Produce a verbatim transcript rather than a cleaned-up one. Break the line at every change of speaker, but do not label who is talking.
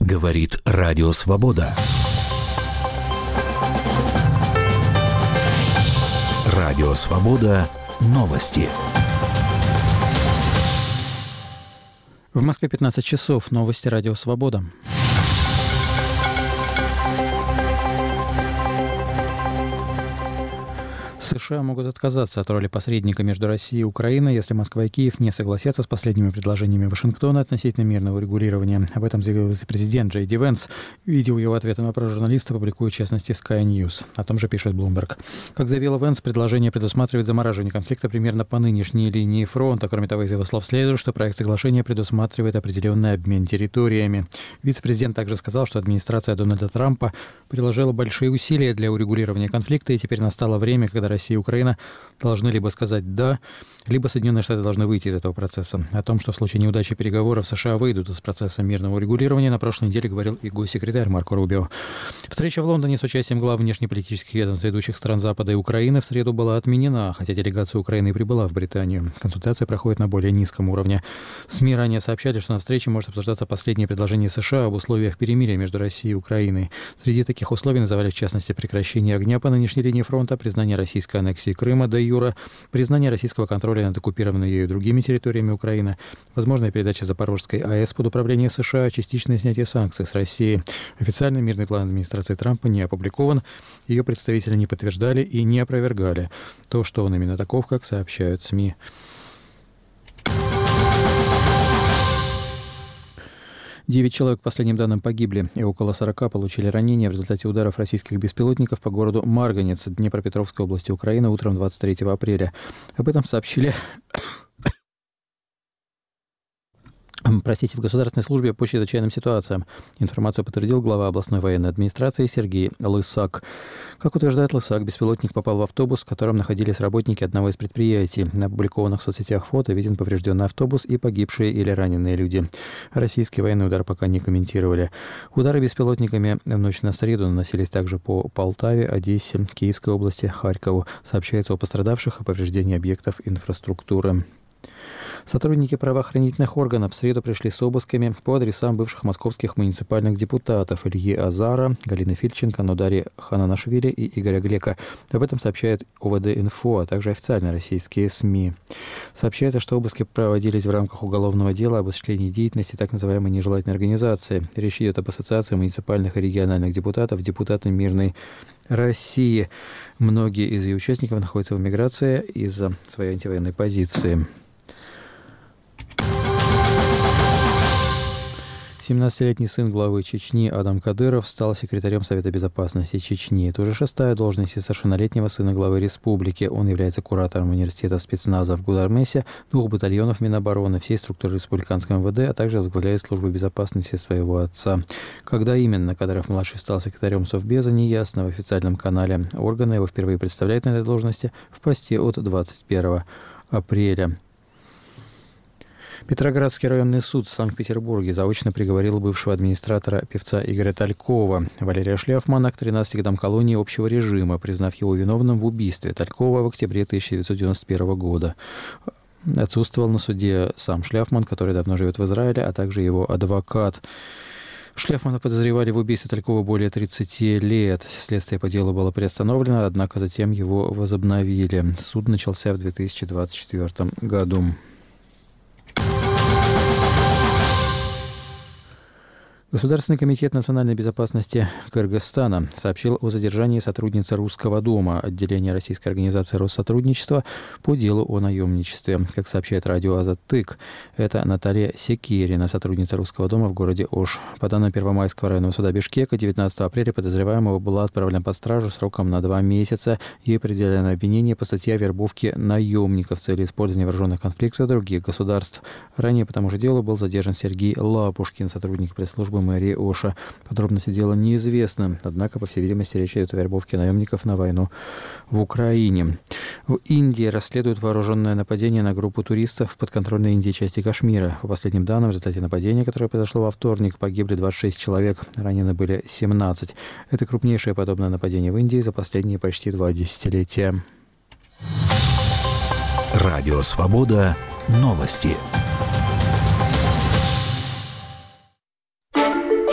Говорит Радио Свобода. Радио Свобода. Новости.
В Москве пятнадцать часов. Новости Радио Свобода. США могут отказаться от роли посредника между Россией и Украиной, если Москва и Киев не согласятся с последними предложениями Вашингтона относительно мирного регулирования. Об этом заявил вице-президент Джей Ди Венс. Видео его ответа на вопрос журналиста публикует, в частности, Sky News. О том же пишет Bloomberg. Как заявил Венс, предложение предусматривает замораживание конфликта примерно по нынешней линии фронта. Кроме того, из его слов следует, что проект соглашения предусматривает определенный обмен территориями. Вице-президент также сказал, что администрация Дональда Трампа приложила большие усилия для урегулирования конфликта, и теперь настало время, когда Россия и Украина должны либо сказать «да», либо Соединенные Штаты должны выйти из этого процесса. О том, что в случае неудачи переговоров США выйдут из процесса мирного урегулирования, на прошлой неделе говорил и госсекретарь Марко Рубио. Встреча в Лондоне с участием глав внешнеполитических ведомств ведущих стран Запада и Украины в среду была отменена, хотя делегация Украины и прибыла в Британию. Консультация проходит на более низком уровне. СМИ ранее сообщали, что на встрече может обсуждаться последнее предложение США об условиях перемирия между Россией и Украиной. Среди таких условий называли, в частности, прекращение огня по нынешней линии фронта, признание российской аннексии Крыма де юре, признание российского контроля над оккупированной ею другими территориями Украины, возможная передача Запорожской АЭС под управление США, частичное снятие санкций с России. Официальный мирный план администрации Трампа не опубликован, ее представители не подтверждали и не опровергали то, что он именно таков, как сообщают СМИ. Девять человек, по последним данным, погибли, и около сорока получили ранения в результате ударов российских беспилотников по городу Марганец Днепропетровской области Украины утром двадцать третьего апреля. Об этом сообщили... Простите, в Государственной службе по чрезвычайным ситуациям. Информацию подтвердил глава областной военной администрации Сергей Лысак. Как утверждает Лысак, беспилотник попал в автобус, в котором находились работники одного из предприятий. На опубликованных в соцсетях фото виден поврежденный автобус и погибшие или раненые люди. Российский военный удар пока не комментировали. Удары беспилотниками в ночь на среду наносились также по Полтаве, Одессе, Киевской области, Харькову. Сообщается о пострадавших и повреждении объектов инфраструктуры. Сотрудники правоохранительных органов в среду пришли с обысками по адресам бывших московских муниципальных депутатов Ильи Азара, Галины Фильченко, Нодари Хананашвили и Игоря Глека. Об этом сообщает О В Д-Инфо, а также официальные российские СМИ. Сообщается, что обыски проводились в рамках уголовного дела об осуществлении деятельности так называемой нежелательной организации. Речь идет об ассоциации муниципальных и региональных депутатов, депутаты Мирной России. Многие из ее участников находятся в эмиграции из-за своей антивоенной позиции. семнадцатилетний сын главы Чечни Адам Кадыров стал секретарем Совета безопасности Чечни. Это уже шестая должность совершеннолетнего сына главы республики. Он является куратором университета спецназа в Гудармесе, двух батальонов Минобороны, всей структуры республиканского эм вэ дэ, а также возглавляет службу безопасности своего отца. Когда именно Кадыров-младший стал секретарем Совбеза, неясно. В официальном канале органа его впервые представляют на этой должности в посте от двадцать первого апреля. Петроградский районный суд в Санкт-Петербурге заочно приговорил бывшего администратора певца Игоря Талькова Валерия Шляфмана к тринадцати годам колонии общего режима, признав его виновным в убийстве Талькова в октябре тысяча девятьсот девяносто первого года. Отсутствовал на суде сам Шляфман, который давно живет в Израиле, а также его адвокат. Шляфмана подозревали в убийстве Талькова более тридцати лет. Следствие по делу было приостановлено, однако затем его возобновили. Суд начался в две тысячи двадцать четвёртом году. Государственный комитет национальной безопасности Кыргызстана сообщил о задержании сотрудницы Русского дома, отделения российской организации Россотрудничества, по делу о наемничестве. Как сообщает радио Азаттык, это Наталья Секирина, сотрудница Русского дома в городе Ош. По данным Первомайского районного суда Бишкека, девятнадцатого апреля подозреваемого была отправлена под стражу сроком на два месяца. Ей предъявлено обвинение по статье о вербовке наемников в цели использования вооруженных конфликтов других государств. Ранее по тому же делу был задержан Сергей Лапушкин, сотрудник пресс-службы мэрии Оша. Подробности дела неизвестны, однако, по всей видимости, речь идет о вербовке наемников на войну в Украине. В Индии расследуют вооруженное нападение на группу туристов в подконтрольной Индии части Кашмира. По последним данным, в результате нападения, которое произошло во вторник, погибли двадцать шесть человек, ранены были семнадцать. Это крупнейшее подобное нападение в Индии за последние почти два десятилетия.
Радио Свобода. Новости.